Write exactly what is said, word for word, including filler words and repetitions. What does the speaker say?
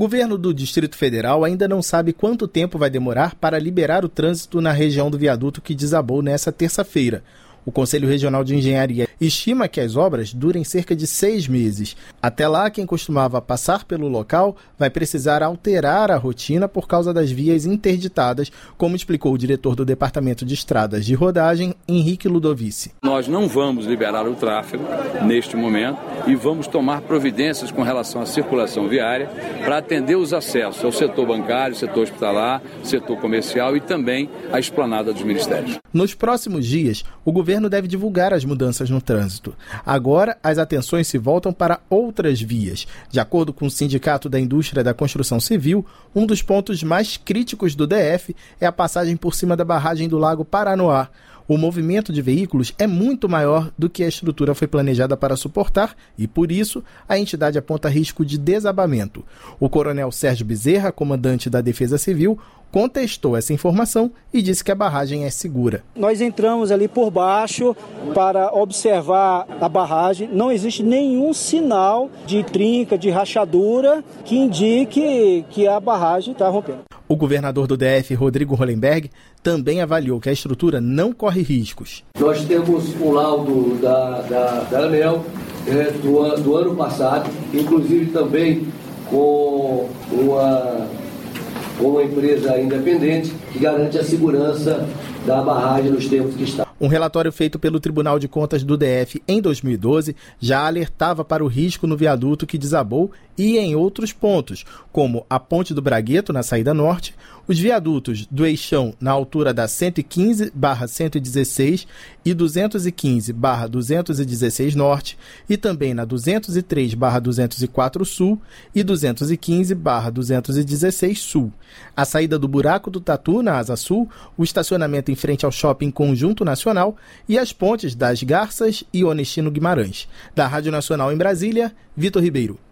governo do Distrito Federal ainda não sabe quanto tempo vai demorar para liberar o trânsito na região do viaduto que desabou nesta terça-feira. O Conselho Regional de Engenharia estima que as obras durem cerca de seis meses. Até lá, quem costumava passar pelo local vai precisar alterar a rotina por causa das vias interditadas, como explicou o diretor do Departamento de Estradas de Rodagem, Henrique Ludovici. Nós não vamos liberar o tráfego neste momento e vamos tomar providências com relação à circulação viária para atender os acessos ao setor bancário, setor hospitalar, setor comercial e também à esplanada dos ministérios. Nos próximos dias, o governo deve divulgar as mudanças no trânsito. Agora, as atenções se voltam para outras vias. De acordo com o Sindicato da Indústria da Construção Civil, um dos pontos mais críticos do D F é a passagem por cima da barragem do Lago Paranoá. O movimento de veículos é muito maior do que a estrutura foi planejada para suportar e, por isso, a entidade aponta risco de desabamento. O coronel Sérgio Bezerra, comandante da Defesa Civil, contestou essa informação e disse que a barragem é segura. Nós entramos ali por baixo para observar a barragem. Não existe nenhum sinal de trinca, de rachadura que indique que a barragem está rompendo. O governador do D F, Rodrigo Hollenberg, também avaliou que a estrutura não corre riscos. Nós temos um laudo da, da, da ANEEL é, do, do ano passado, inclusive também com uma, uma empresa independente que garante a segurança da barragem nos tempos que está. Um relatório feito pelo Tribunal de Contas do D F em dois mil e doze já alertava para o risco no viaduto que desabou e em outros pontos, como a Ponte do Bragueto, na saída norte, os viadutos do Eixão, na altura da cento e quinze barra cento e dezesseis e duzentos e quinze barra duzentos e dezesseis norte, e também na duzentos e três barra duzentos e quatro sul e duzentos e quinze barra duzentos e dezesseis sul. A saída do Buraco do Tatu, na Asa Sul, o estacionamento em frente ao Shopping Conjunto Nacional e as pontes das Garças e Onestino Guimarães. Da Rádio Nacional em Brasília, Vitor Ribeiro.